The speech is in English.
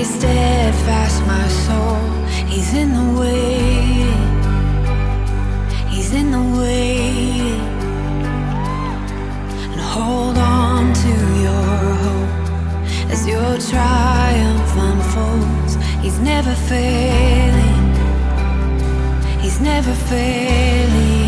steadfast, my soul. He's in the way. He's in the way. And hold on to your hope as your triumph unfolds. He's never failing. He's never failing.